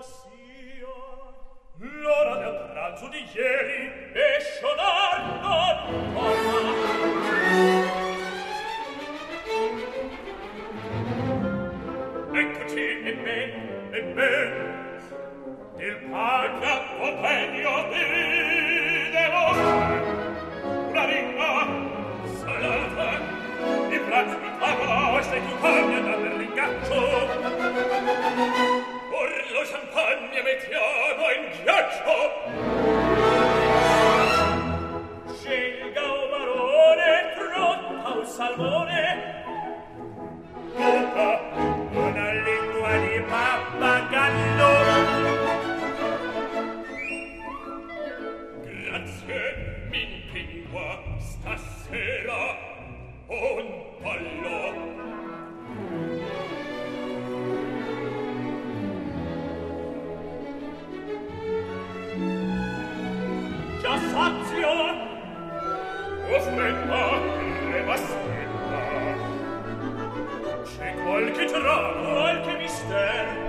L'ora del pranzo di ieri e scionar non torna. Eccoci, e ben, il paglia contegno videlo. Una ringa, salata, il pranzo di pago, stai più cogna da per l'ingaccio. Or lo champagne mettiamo in ghiaccio. Scelga o barone, pronta un salmone. Tutta una lingua di pappagallo. Grazie, m'impingua stasera un ballo. Già sazio, aspetta, aspetta, c'è qualche trama, qualche mistero.